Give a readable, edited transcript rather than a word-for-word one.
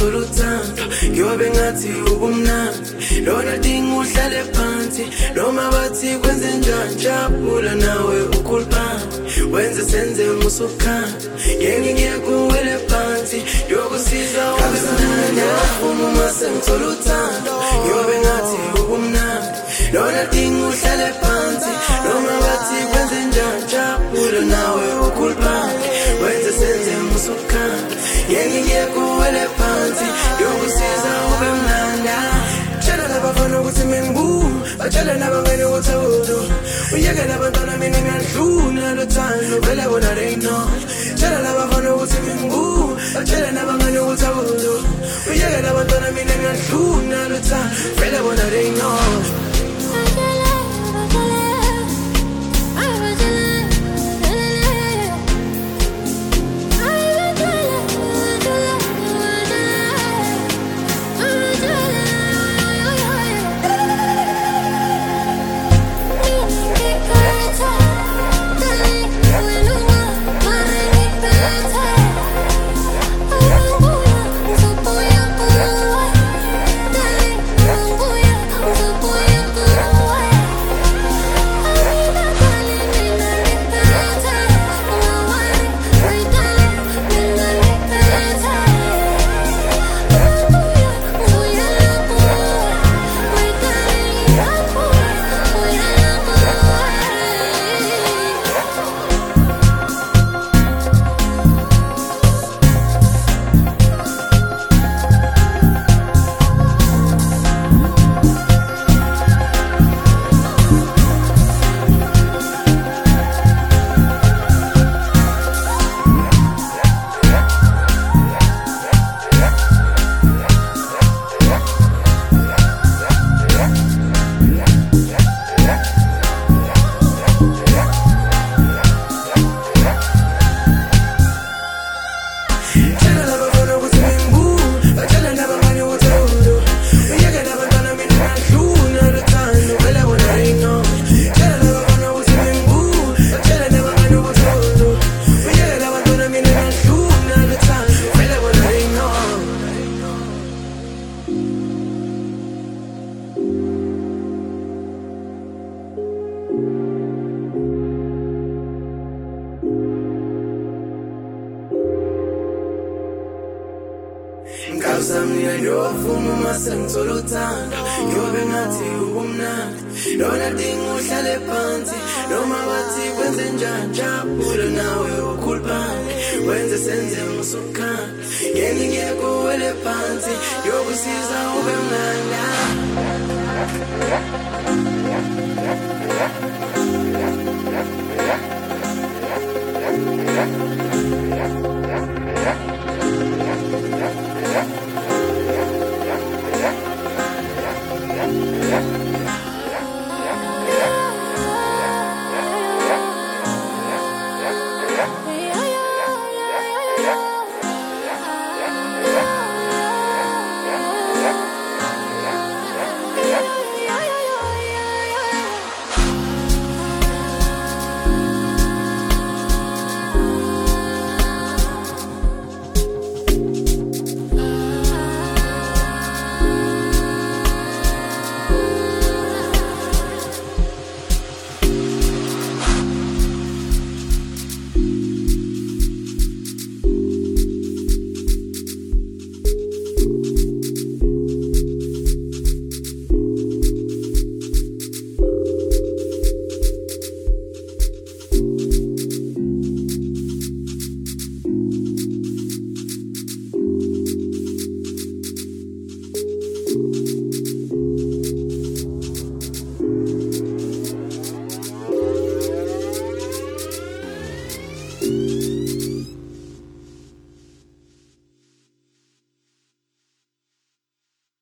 ngithola uthando ngiyobe ngathi ubumnandi lona dinga uhlale phansi noma bathi kwenze njani jabula nawe ukhuluphansi wenze senze musukhanda ngeke ngiyekuwele phansi yokusiza ubumnandi ufuna uma sengithola uthando ngiyobe ngathi ubumnandi lona dinga uhlale phansi noma bathi kwenze njani jabula nawe ukhuluphansi wenze senze musukhanda ngeke ngiyekuwele phansi yokusiza ubumnandi tshela labafana ukuthi mingu batshela nabangane ukuthi awudo uyeke labantwana mina ngiyadluna lothando vele bona they know tshela labafana ukuthi mingu batshela nabangane ukuthi awudo uyeke labantwana mina ngiyadluna lothando vele bona they know. Ngazamnia yofuna masengithola uthando ngiyobe ngathi ubumnandi lona dinga uhlale phansi noma bathi kwenze njani jabula nawe ukhuluphansi wenze senze musukhanda ngeke ngiyekuwele phansi yokusiza ube mnandi.